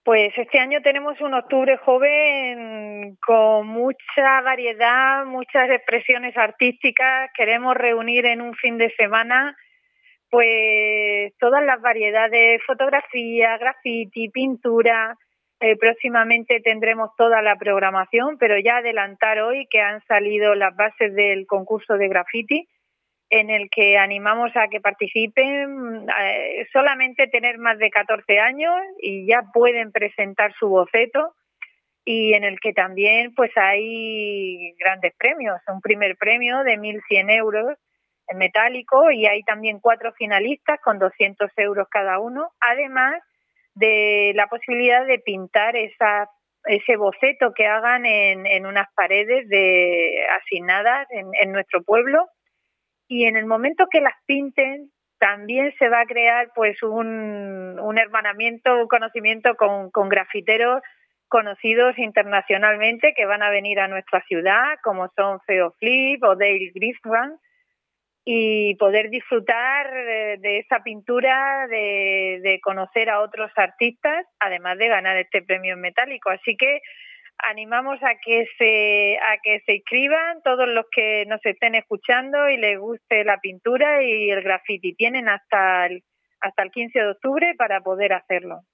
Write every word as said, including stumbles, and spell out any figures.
Pues este año tenemos un octubre joven con mucha variedad, muchas expresiones artísticas. Queremos reunir en un fin de semana pues todas las variedades, fotografía, graffiti, pintura. Eh, próximamente tendremos toda la programación, pero ya adelantar hoy que han salido las bases del concurso de graffiti, en el que animamos a que participen, eh, solamente tener más de catorce años y ya pueden presentar su boceto, y en el que también pues hay grandes premios, un primer premio de mil cien euros en metálico, y hay también cuatro finalistas con doscientos euros cada uno, además de la posibilidad de pintar esa, ese boceto que hagan en, en unas paredes de, asignadas en, en nuestro pueblo. Y en el momento que las pinten, también se va a crear pues un, un hermanamiento, un conocimiento con, con grafiteros conocidos internacionalmente que van a venir a nuestra ciudad, como son Feo Flip o Dale Grisman, y poder disfrutar de, de esa pintura, de, de conocer a otros artistas, además de ganar este premio en metálico. Así que animamos a que se a que se inscriban todos los que nos estén escuchando y les guste la pintura y el graffiti. Tienen hasta el, hasta el quince de octubre para poder hacerlo.